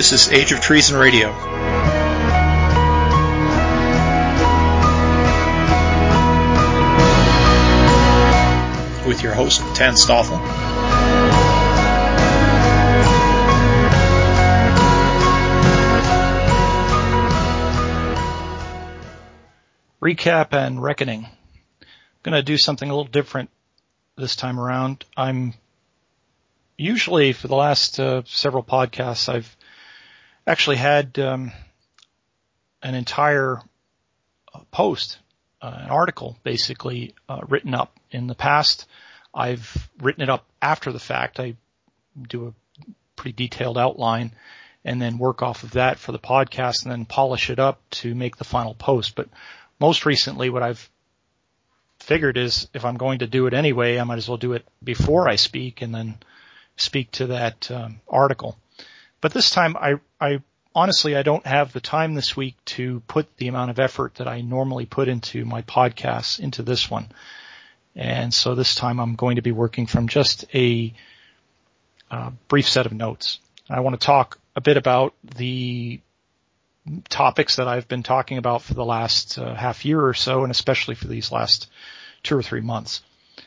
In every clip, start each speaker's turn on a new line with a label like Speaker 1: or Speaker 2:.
Speaker 1: This is Age of Treason Radio. With your host, Tan Stoffel. Recap and reckoning. I'm going to do something a little different this time around. I'm usually, for the last several podcasts, I've actually had an entire post, an article basically written up. In the past, I've written it up after the fact. I do a pretty detailed outline and then work off of that for the podcast and then polish it up to make the final post. But most recently, what I've figured is if I'm going to do it anyway, I might as well do it before I speak and then speak to that article. But this time, I honestly, I don't have the time this week to put the amount of effort that I normally put into my podcasts into this one. And so this time I'm going to be working from just a brief set of notes. I want to talk a bit about the topics that I've been talking about for the last half year or so, and especially for these last 2 or 3 months.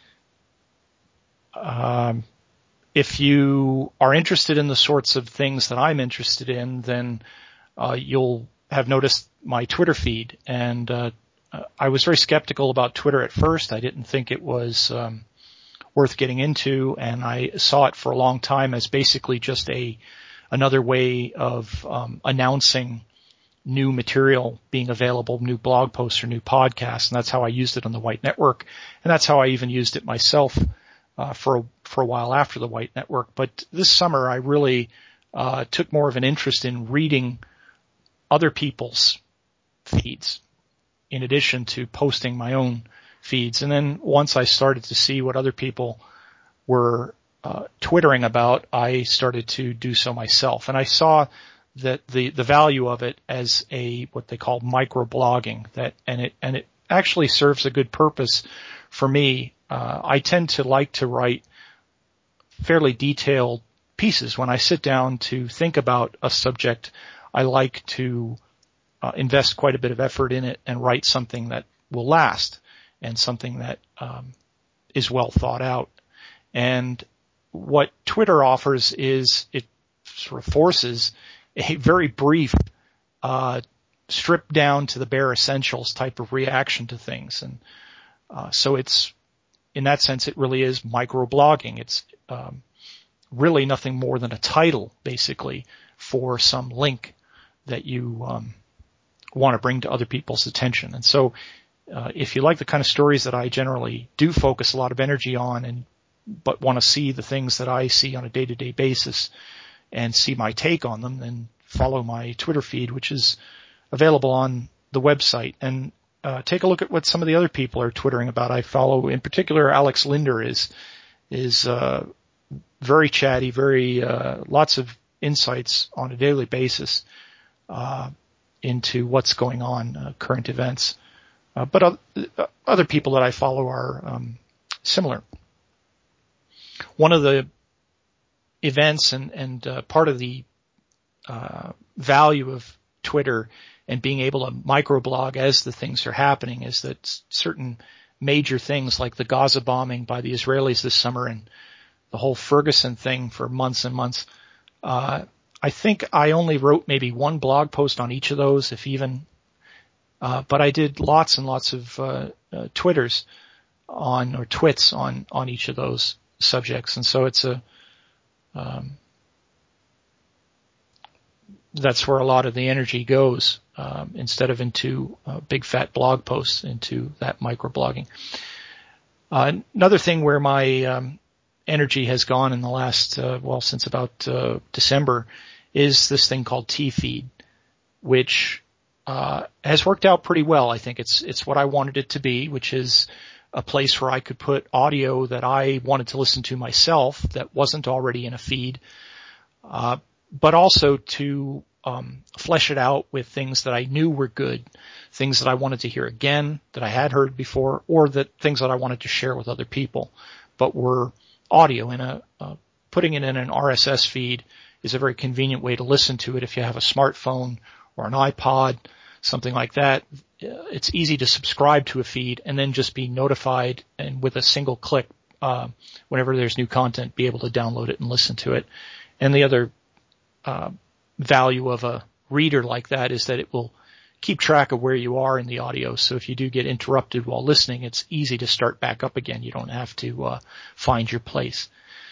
Speaker 1: If you are interested in the sorts of things that I'm interested in, then you'll have noticed my Twitter feed. And I was very skeptical about Twitter at first. I didn't think it was worth getting into, and I saw it for a long time as basically just another way of announcing new material being available, new blog posts or new podcasts, and that's how I used it on the White Network, and that's how I even used it myself for a while after the White Network. But this summer I really took more of an interest in reading other people's feeds in addition to posting my own feeds. And then once I started to see what other people were twittering about, I started to do so myself. And I saw that the value of it as what they call microblogging, and it actually serves a good purpose for me. I tend to like to write fairly detailed pieces. When I sit down to think about a subject, I like to invest quite a bit of effort in it and write something that will last and something that is well thought out. And what Twitter offers is it sort of forces a very brief, stripped down to the bare essentials type of reaction to things. And so it's, in that sense, it really is microblogging. It's really nothing more than a title, basically, for some link that you want to bring to other people's attention. And so if you like the kind of stories that I generally do focus a lot of energy on, but want to see the things that I see on a day-to-day basis and see my take on them, then follow my Twitter feed, which is available on the website. And take a look at what some of the other people are twittering about. I follow, in particular, Alex Linder is very chatty, very lots of insights on a daily basis into what's going on, current events. But other people that I follow are similar. One of the events and part of the value of Twitter and being able to microblog as the things are happening is that certain major things like the Gaza bombing by the Israelis this summer and the whole Ferguson thing for months and months, I think I only wrote maybe one blog post on each of those, if even, but I did lots and lots of twits on each of those subjects. And so it's that's where a lot of the energy goes, instead of into big fat blog posts, into that microblogging. Another thing where my energy has gone in the last, since about December, is this thing called T-Feed, which has worked out pretty well. I think it's what I wanted it to be, which is a place where I could put audio that I wanted to listen to myself that wasn't already in a feed, but also to flesh it out with things that I knew were good, things that I wanted to hear again, that I had heard before, or that things that I wanted to share with other people, but were audio in putting it in an RSS feed is a very convenient way to listen to it. If you have a smartphone or an iPod, something like that, it's easy to subscribe to a feed and then just be notified, and with a single click, whenever there's new content, be able to download it and listen to it. And the other value of a reader like that is that it will keep track of where you are in the audio. So if you do get interrupted while listening, it's easy to start back up again. You don't have to find your place.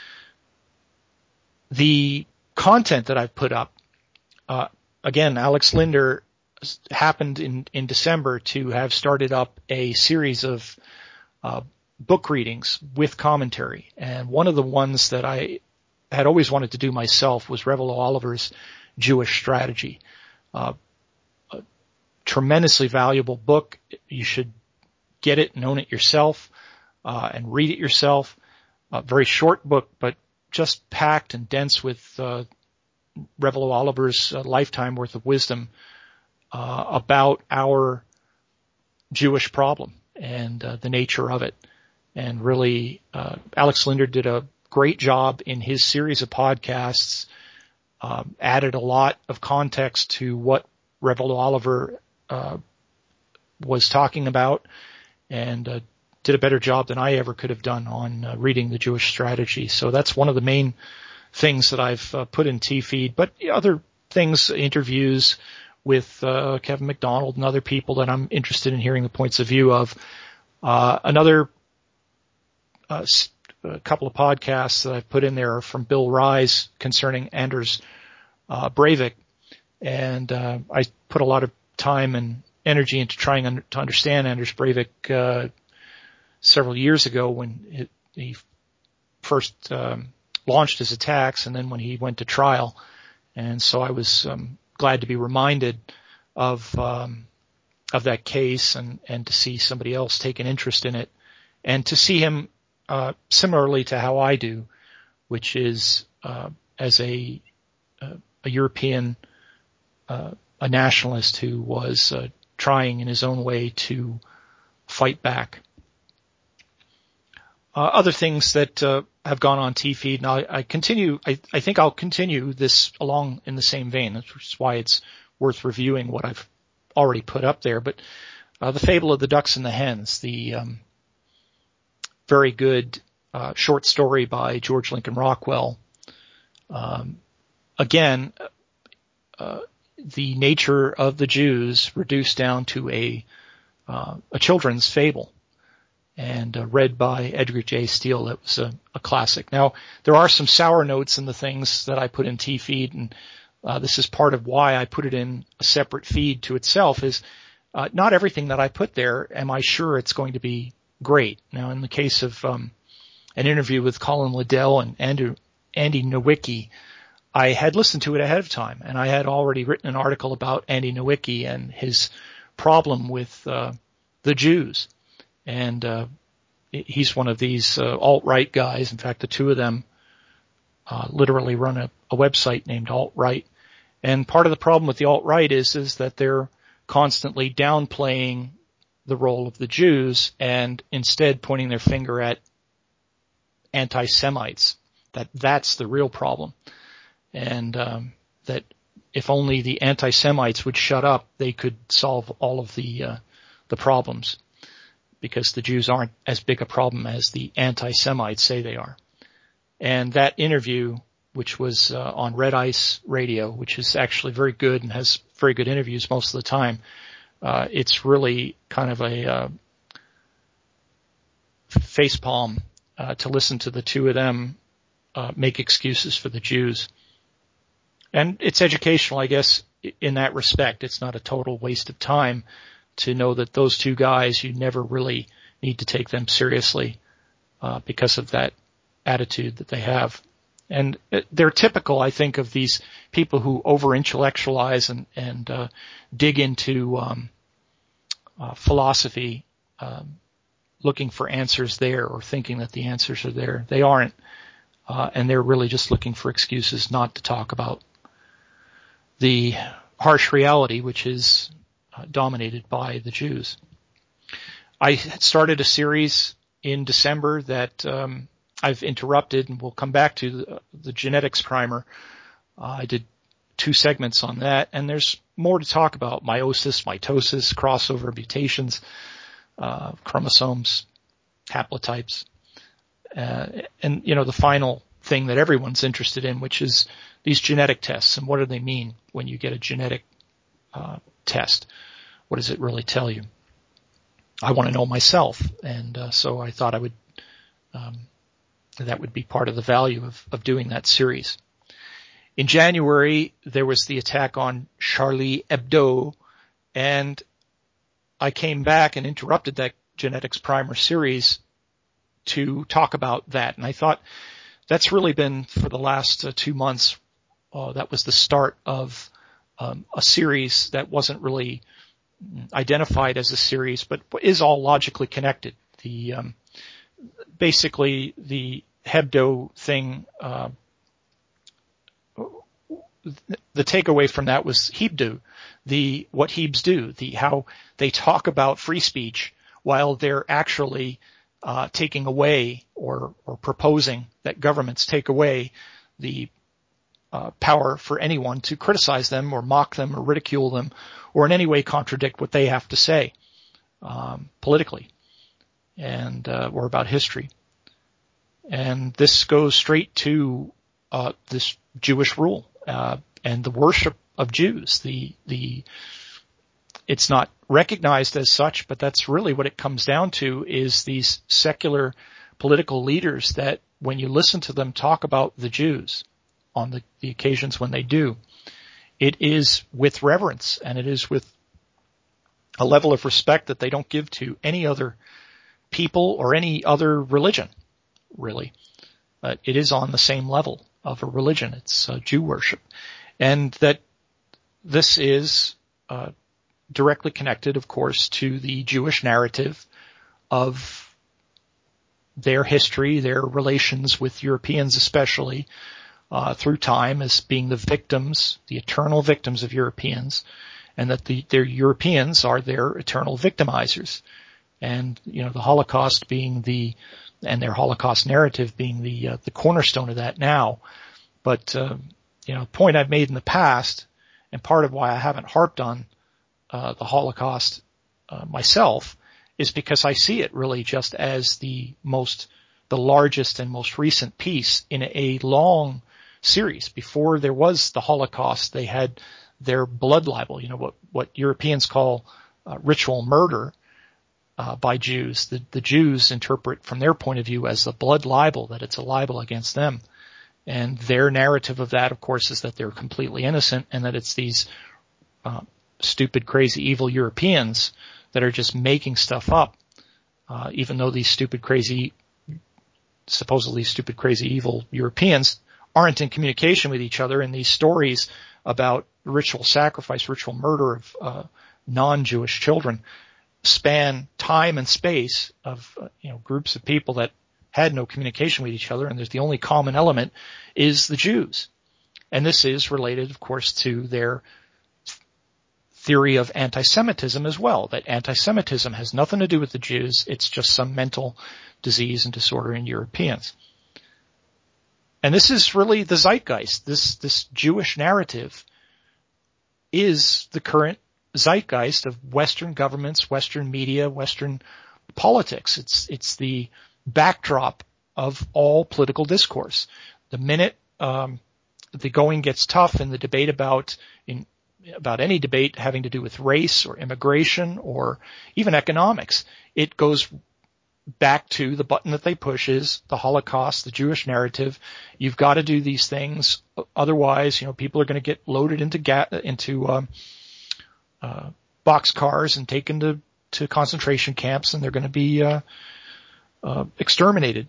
Speaker 1: The content that I've put up, again, Alex Linder happened in December to have started up a series of book readings with commentary. And one of the ones that I had always wanted to do myself was Revel Oliver's Jewish Strategy. A tremendously valuable book. You should get it and own it yourself, and read it yourself. A very short book, but just packed and dense with Revel Oliver's lifetime worth of wisdom about our Jewish problem and the nature of it. And really, Alex Linder did a great job in his series of podcasts, added a lot of context to what Revel Oliver was talking about, and did a better job than I ever could have done on reading the Jewish Strategy. So that's one of the main things that I've put in T-Feed. But other things, interviews with Kevin McDonald and other people that I'm interested in hearing the points of view of. Another couple of podcasts that I've put in there are from Bill Rise concerning Anders Breivik. And I put a lot of time and energy into trying to understand Anders Breivik several years ago when he first launched his attacks, and then when he went to trial. And so I was glad to be reminded of that case, and to see somebody else take an interest in it, and to see him similarly to how I do, which is as a European a nationalist who was trying in his own way to fight back. Other things that have gone on T-Feed, and I think I'll continue this along in the same vein, which is why it's worth reviewing what I've already put up there. But The Fable of the Ducks and the Hens, the very good short story by George Lincoln Rockwell. Again, the nature of the Jews reduced down to a children's fable, and read by Edgar J. Steele. That was a classic. Now, there are some sour notes in the things that I put in T-Feed, and this is part of why I put it in a separate feed to itself, is not everything that I put there am I sure it's going to be great. Now, in the case of an interview with Colin Liddell and Andy Nowicki, I had listened to it ahead of time, and I had already written an article about Andy Nowicki and his problem with the Jews. And he's one of these alt-right guys. In fact, the two of them literally run a website named Alt-Right. And part of the problem with the alt-right is that they're constantly downplaying the role of the Jews and instead pointing their finger at anti-Semites. That's the real problem. And that if only the anti-Semites would shut up, they could solve all of the problems, because the Jews aren't as big a problem as the anti-Semites say they are. And that interview, which was on Red Ice Radio, which is actually very good and has very good interviews most of the time, it's really kind of a facepalm to listen to the two of them make excuses for the Jews. And it's educational, I guess, in that respect. It's not a total waste of time to know that those two guys, you never really need to take them seriously because of that attitude that they have. And they're typical, I think, of these people who over-intellectualize and dig into philosophy, looking for answers there or thinking that the answers are there. They aren't, and they're really just looking for excuses not to talk about the harsh reality, which is dominated by the Jews. I started a series in December that I've interrupted, and we'll come back to the genetics primer, I did 2 segments on that, and there's more to talk about: meiosis, mitosis, crossover, mutations, chromosomes, haplotypes, and the final thing that everyone's interested in, which is these genetic tests and what do they mean when you get a genetic test? What does it really tell you? I want to know myself, and so I thought I would that would be part of the value of doing that series. In January, there was the attack on Charlie Hebdo, and I came back and interrupted that Genetics Primer series to talk about that. And I thought that's really been, for the last 2 months, that was the start of a series that wasn't really identified as a series, but is all logically connected. Basically the Hebdo thing, the takeaway from that was Hebdo, what Hebes do, how they talk about free speech while they're actually taking away or proposing that governments take away the power for anyone to criticize them or mock them or ridicule them or in any way contradict what they have to say politically and or about history. And this goes straight to this Jewish rule and the worship of Jews. It's not recognized as such, but that's really what it comes down to, is these secular political leaders that when you listen to them talk about the Jews on the occasions when they do, it is with reverence and it is with a level of respect that they don't give to any other people or any other religion, really. But it is on the same level of a religion. It's Jew worship. And that this is directly connected, of course, to the Jewish narrative of their history, their relations with Europeans especially, through time, as being the victims, the eternal victims of Europeans, and that their Europeans are their eternal victimizers. And, the Holocaust being and their Holocaust narrative being the cornerstone of that now. But, the point I've made in the past, and part of why I haven't harped on the Holocaust myself, is because I see it really just as the largest and most recent piece in a long series. Before there was the Holocaust, they had their blood libel, what Europeans call ritual murder by Jews. The Jews interpret from their point of view as a blood libel, that it's a libel against them. And their narrative of that, of course, is that they're completely innocent and that it's these stupid, crazy, evil Europeans that are just making stuff up, even though these supposedly stupid, crazy, evil Europeans aren't in communication with each other. And these stories about ritual sacrifice, ritual murder of non-Jewish children span time and space of groups of people that had no communication with each other, and there's the only common element is the Jews. And this is related, of course, to their theory of anti-Semitism as well, that anti-Semitism has nothing to do with the Jews, it's just some mental disease and disorder in Europeans. And this is really the zeitgeist. This Jewish narrative is the current zeitgeist of Western governments, Western media, Western politics. It's the backdrop of all political discourse. The minute the going gets tough in the debate about any debate having to do with race or immigration or even economics, it goes back to the button that they push is the Holocaust, the Jewish narrative. You've got to do these things, otherwise, people are going to get loaded into boxcars and taken to concentration camps, and they're going to be exterminated.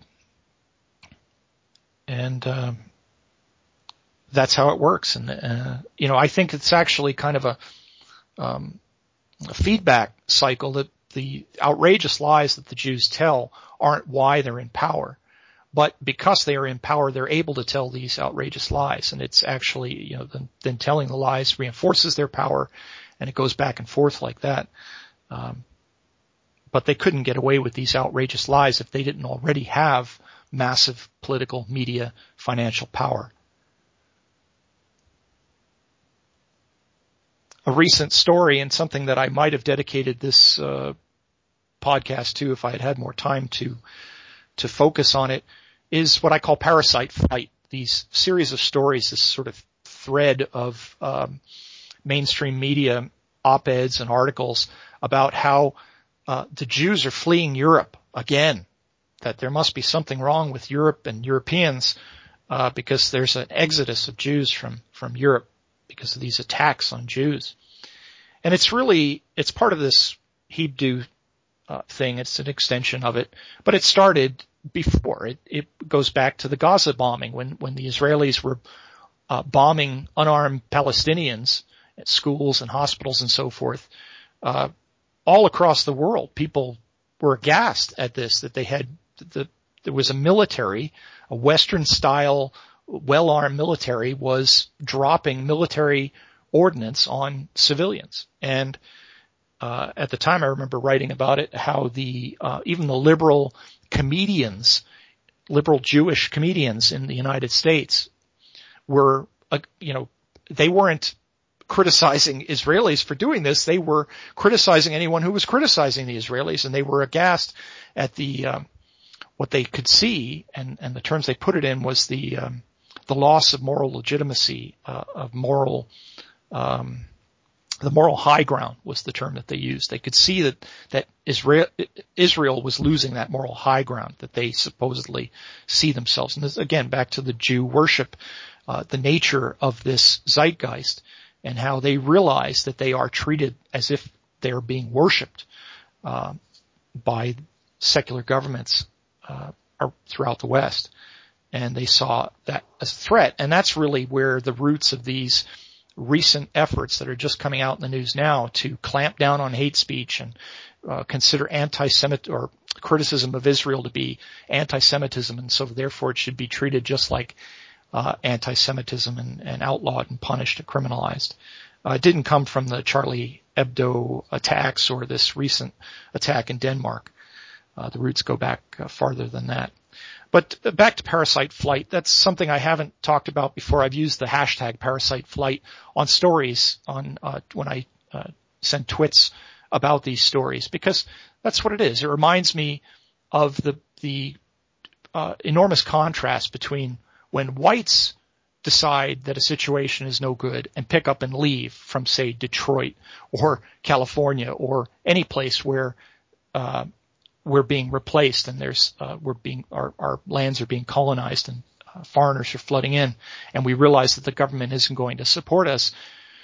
Speaker 1: And that's how it works. And I think it's actually kind of a feedback cycle, that the outrageous lies that the Jews tell aren't why they're in power, but because they are in power, they're able to tell these outrageous lies. And it's actually, then telling the lies reinforces their power, and it goes back and forth like that. But they couldn't get away with these outrageous lies if they didn't already have massive political, media, financial power. a recent story and something that I might have dedicated this podcast to if I had had more time to focus on it, is what I call parasite flight. These series of stories, this sort of thread of mainstream media op-eds and articles about how the Jews are fleeing Europe again, that there must be something wrong with Europe and Europeans because there's an exodus of Jews from Europe because of these attacks on Jews. And it's part of this Hebdo thing. It's an extension of it, but it started before. It goes back to the Gaza bombing when the Israelis were bombing unarmed Palestinians at schools and hospitals and so forth. All across the world, people were aghast at this, that there was a Western style, well-armed military was dropping military ordnance on civilians. And at the time I remember writing about it, how even the liberal Jewish comedians in the United States were, they weren't criticizing Israelis for doing this. They were criticizing anyone who was criticizing the Israelis, and they were aghast at what they could see, and the terms they put it in was the loss of moral legitimacy, the moral high ground was the term that they used. They could see that Israel was losing that moral high ground that they supposedly see themselves. And this, again, back to the Jew worship, the nature of this zeitgeist, and how they realize that they are treated as if they are being worshipped by secular governments throughout the West. And they saw that as a threat. And that's really where the roots of these recent efforts that are just coming out in the news now to clamp down on hate speech and consider anti-Semitic or criticism of Israel to be anti-Semitism, and so therefore it should be treated just like anti-Semitism and outlawed and punished and criminalized. It didn't come from the Charlie Hebdo attacks or this recent attack in Denmark. The roots go back farther than that. But back to parasite flight, that's something I haven't talked about before. I've used the hashtag parasite flight on stories when I send twits about these stories, because that's what it is. It reminds me of the enormous contrast between when whites decide that a situation is no good and pick up and leave from, say, Detroit or California or any place where we're being replaced and our lands are being colonized and foreigners are flooding in, and we realize that the government isn't going to support us.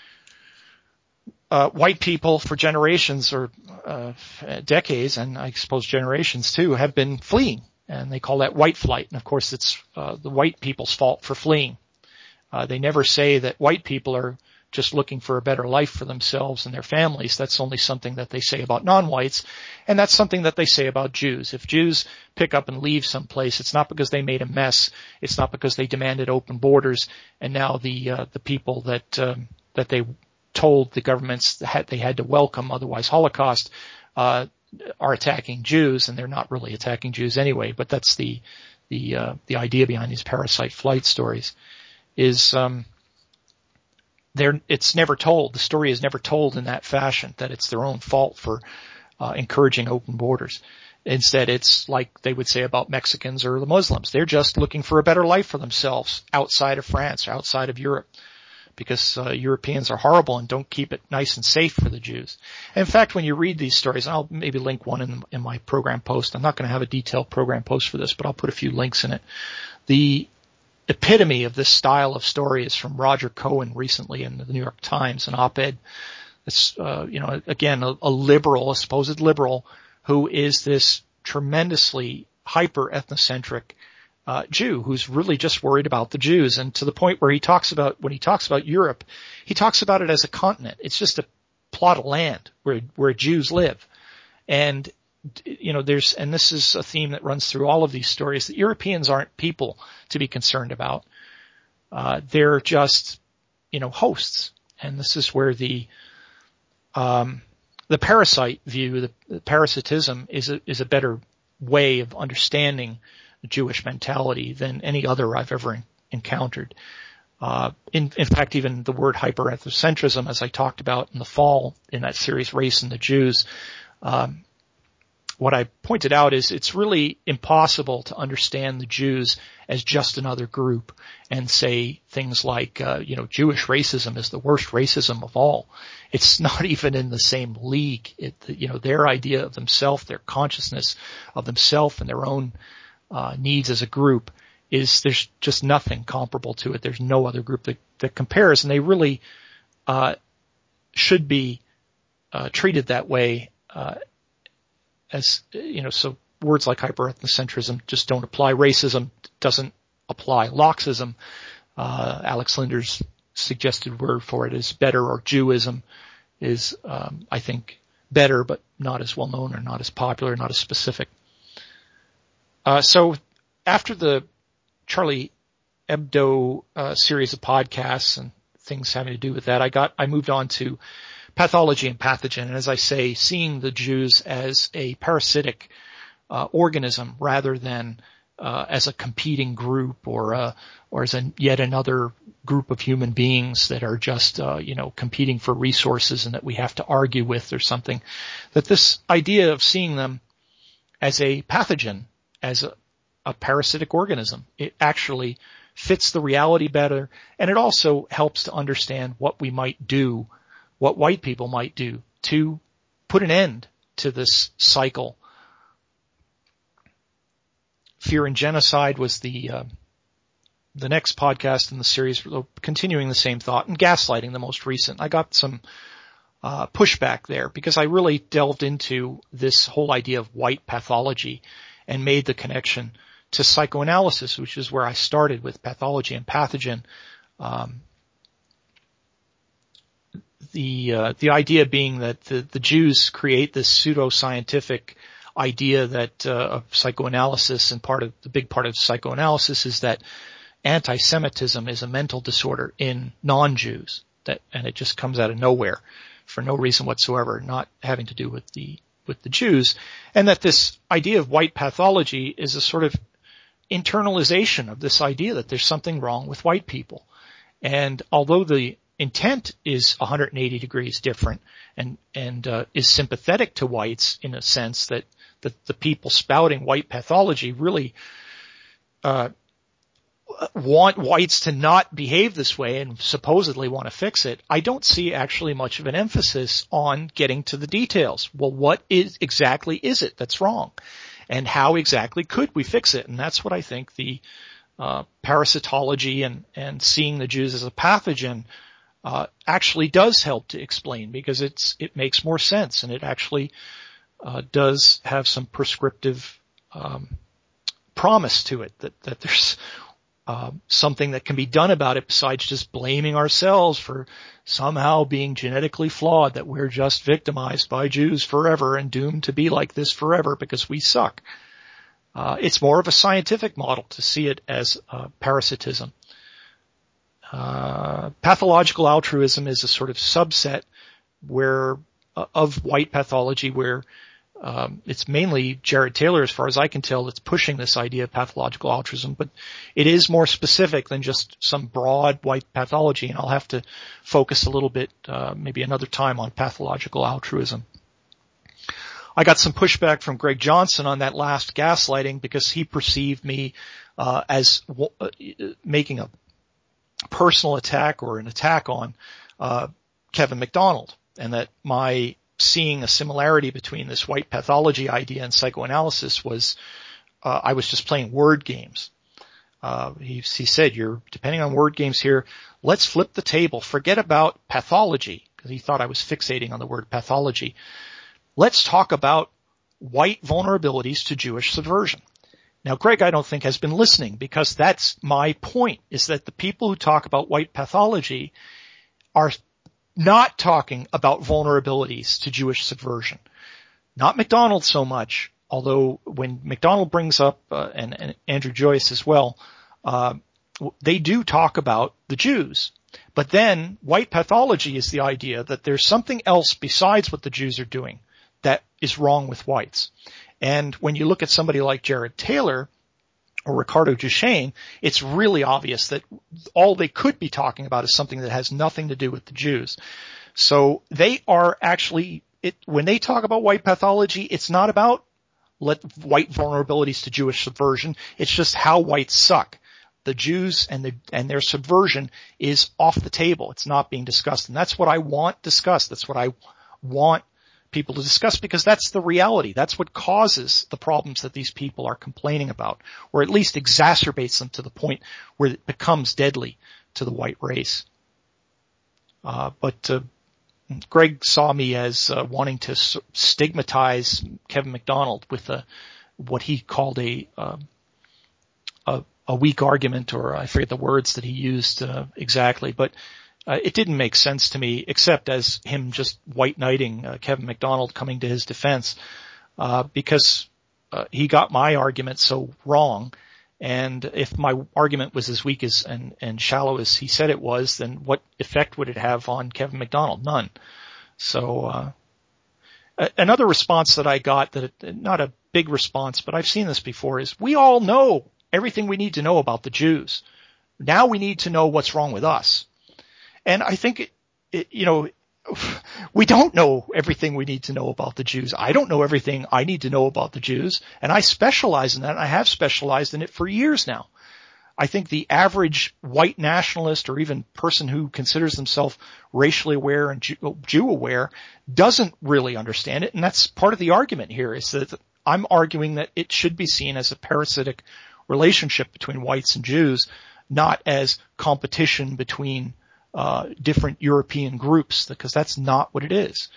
Speaker 1: White people for generations or decades, and I suppose generations too, have been fleeing, and they call that white flight. And of course it's the white people's fault for fleeing. They never say that white people are just looking for a better life for themselves and their families. That's only something that they say about non-whites, and that's something that they say about Jews. If Jews pick up and leave someplace, it's not because they made a mess. It's not because they demanded open borders, and now the people that they told the governments that they had to welcome, otherwise Holocaust, are attacking Jews, and they're not really attacking Jews anyway. But that's the idea behind these parasite flight stories. Is it's never told. The story is never told in that fashion, that it's their own fault for encouraging open borders. Instead, it's like they would say about Mexicans or the Muslims. They're just looking for a better life for themselves outside of France or outside of Europe, because Europeans are horrible and don't keep it nice and safe for the Jews. And in fact, when you read these stories, and I'll maybe link one in my program post. I'm not going to have a detailed program post for this, but I'll put a few links in it. The epitome of this style of story is from Roger Cohen recently in the New York Times, an op-ed. It's, again, a liberal, a supposed liberal, who is this tremendously hyper ethnocentric Jew who's really just worried about the Jews, and to the point where when he talks about Europe, he talks about it as a continent. It's just a plot of land where Jews live. And and this is a theme that runs through all of these stories, that Europeans aren't people to be concerned about. They're just, hosts. And this is where the parasite view, the parasitism is a better way of understanding the Jewish mentality than any other I've ever encountered. In fact, even the word hyperethnocentrism, as I talked about in the fall in that series, Race and the Jews, what I pointed out is it's really impossible to understand the Jews as just another group and say things like, Jewish racism is the worst racism of all. It's not even in the same league. Their idea of themselves, their consciousness of themselves and their own needs as a group there's just nothing comparable to it. There's no other group that compares, and they really should be treated that way. So words like hyperethnocentrism just don't apply. Racism doesn't apply. Lockeism, Alex Linder's suggested word for it is better, or Jewism is, I think, better, but not as well known or not as popular, not as specific. So after the Charlie Hebdo series of podcasts and things having to do with that, I moved on to pathology and pathogen. And as I say, seeing the Jews as a parasitic organism rather than as a competing group or as yet another group of human beings that are just competing for resources and that we have to argue with or something. That this idea of seeing them as a pathogen, as a parasitic organism, it actually fits the reality better, and it also helps to understand what we might do, what white people might do to put an end to this cycle. Fear and Genocide was the next podcast in the series, continuing the same thought, and gaslighting, the most recent. I got some pushback there because I really delved into this whole idea of white pathology and made the connection to psychoanalysis, which is where I started with pathology and pathogen. The idea being that the Jews create this pseudo-scientific idea that of psychoanalysis, and the big part of psychoanalysis is that anti-Semitism is a mental disorder in non-Jews, and it just comes out of nowhere for no reason whatsoever, not having to do with the Jews, and that this idea of white pathology is a sort of internalization of this idea that there's something wrong with white people. And although the intent is 180 degrees different and is sympathetic to whites in a sense that the people spouting white pathology really want whites to not behave this way and supposedly want to fix it, I don't see actually much of an emphasis on getting to the details. Well, what exactly is it that's wrong? And how exactly could we fix it? And that's what I think the parasitology and seeing the Jews as a pathogen actually does help to explain, because it makes more sense, and it actually does have some prescriptive promise to it that there's something that can be done about it besides just blaming ourselves for somehow being genetically flawed, that we're just victimized by Jews forever and doomed to be like this forever because we suck. It's more of a scientific model to see it as parasitism. Pathological altruism is a sort of subset of white pathology where it's mainly Jared Taylor, as far as I can tell, that's pushing this idea of pathological altruism, but it is more specific than just some broad white pathology, and I'll have to focus a little bit, maybe another time, on pathological altruism. I got some pushback from Greg Johnson on that last gaslighting because he perceived me as making a personal attack or an attack on Kevin MacDonald, and that my seeing a similarity between this white pathology idea and psychoanalysis was I was just playing word games. He said, you're depending on word games here. Let's flip the table. Forget about pathology, because he thought I was fixating on the word pathology. Let's talk about white vulnerabilities to Jewish subversion. Now, Greg, I don't think has been listening, because that's my point, is that the people who talk about white pathology are not talking about vulnerabilities to Jewish subversion. Not MacDonald so much, although when MacDonald brings up, and Andrew Joyce as well, they do talk about the Jews. But then white pathology is the idea that there's something else besides what the Jews are doing that is wrong with whites. And when you look at somebody like Jared Taylor or Ricardo Duchesne, it's really obvious that all they could be talking about is something that has nothing to do with the Jews. So they are actually, when they talk about white pathology, it's not about white vulnerabilities to Jewish subversion. It's just how whites suck. The Jews and their subversion is off the table. It's not being discussed. And that's what I want discussed. That's what I want people to discuss, because that's the reality. That's what causes the problems that these people are complaining about, or at least exacerbates them to the point where it becomes deadly to the white race. But Greg saw me as wanting to stigmatize Kevin MacDonald with what he called a weak argument, or I forget the words that he used exactly, but it didn't make sense to me, except as him just white knighting Kevin MacDonald, coming to his defense, because he got my argument so wrong. And if my argument was as weak as and shallow as he said it was, then what effect would it have on Kevin MacDonald? None. So another response that I got, not a big response, but I've seen this before, is we all know everything we need to know about the Jews. Now we need to know what's wrong with us. And I think, we don't know everything we need to know about the Jews. I don't know everything I need to know about the Jews, and I specialize in that, and I have specialized in it for years now. I think the average white nationalist, or even person who considers themselves racially aware and Jew aware, doesn't really understand it, and that's part of the argument here, is that I'm arguing that it should be seen as a parasitic relationship between whites and Jews, not as competition between different European groups, because that's not what it is.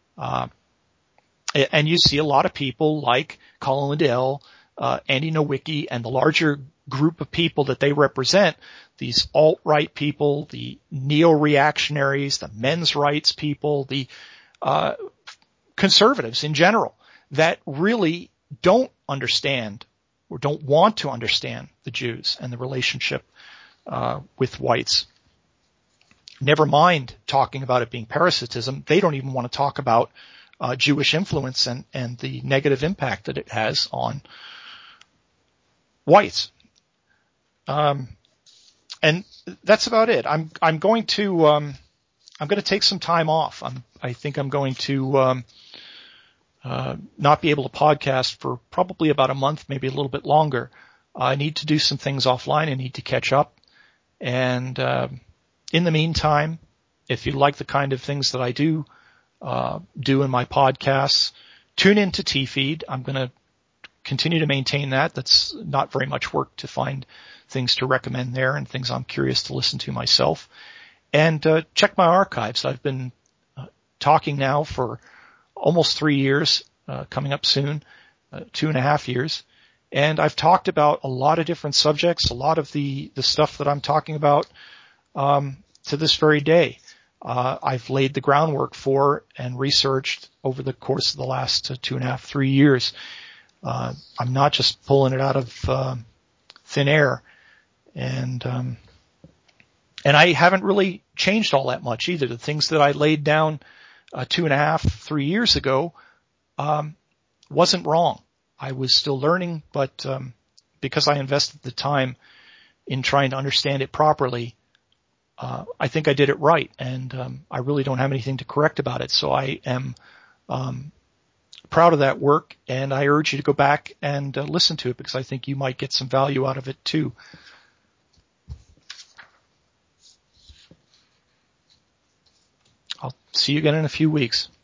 Speaker 1: And you see a lot of people like Colin Liddell, Andy Nowicki, and the larger group of people that they represent, these alt-right people, the neo-reactionaries, the men's rights people, the conservatives in general, that really don't understand or don't want to understand the Jews and the relationship with whites. Never mind talking about it being parasitism. They don't even want to talk about Jewish influence and the negative impact that it has on whites. And that's about it. I'm going to take some time off. I think I'm going to not be able to podcast for probably about a month, maybe a little bit longer. I need to do some things offline. I need to catch up. And in the meantime, if you like the kind of things that I do in my podcasts, tune into T-Feed. I'm going to continue to maintain that. That's not very much work to find things to recommend there and things I'm curious to listen to myself. And check my archives. I've been talking now for almost 3 years, coming up soon, 2.5 years. And I've talked about a lot of different subjects, a lot of the stuff that I'm talking about to this very day. I've laid the groundwork for and researched over the course of the last 2.5, 3 years. I'm not just pulling it out of thin air, and I haven't really changed all that much either. The things that I laid down 2.5, 3 years ago wasn't wrong. I was still learning, but because I invested the time in trying to understand it properly, I think I did it right, and I really don't have anything to correct about it. So I am proud of that work, and I urge you to go back and listen to it, because I think you might get some value out of it too. I'll see you again in a few weeks.